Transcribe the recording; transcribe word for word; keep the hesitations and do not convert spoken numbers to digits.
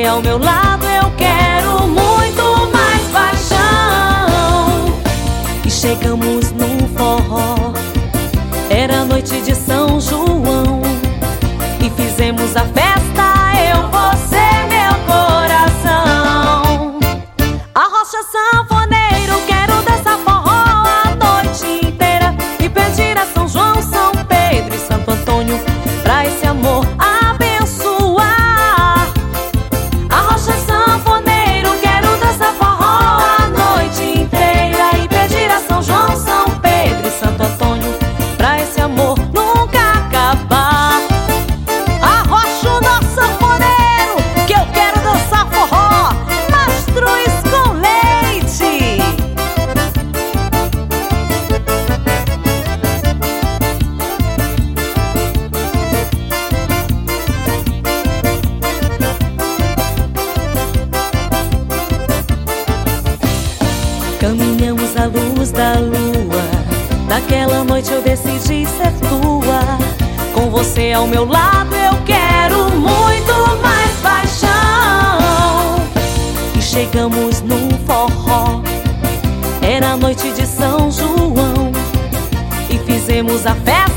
você ao meu lado eu quero muito mais paixão. E chegamos num forró, era noite de São João, e fizemos a festa, eu, você, meu coração. A rocha sanfoneiro, quero dançar forró a noite inteira e pedir a São João, São Pedro e Santo Antônio pra esse amor abençoar. A rocha sanfoneiro, quero dançar forró a noite inteira e pedir a São João, São Pedro e Santo Antônio pra esse amor nunca acabar. Arrocha o nosso sanfoneiro, que eu quero dançar forró, mastruz com leite. Caminhamos à luz da lua, naquela noite eu decidi ser tua. Com você ao meu lado eu quero muito mais paixão. E chegamos num forró, era noite de São João, e fizemos a festa,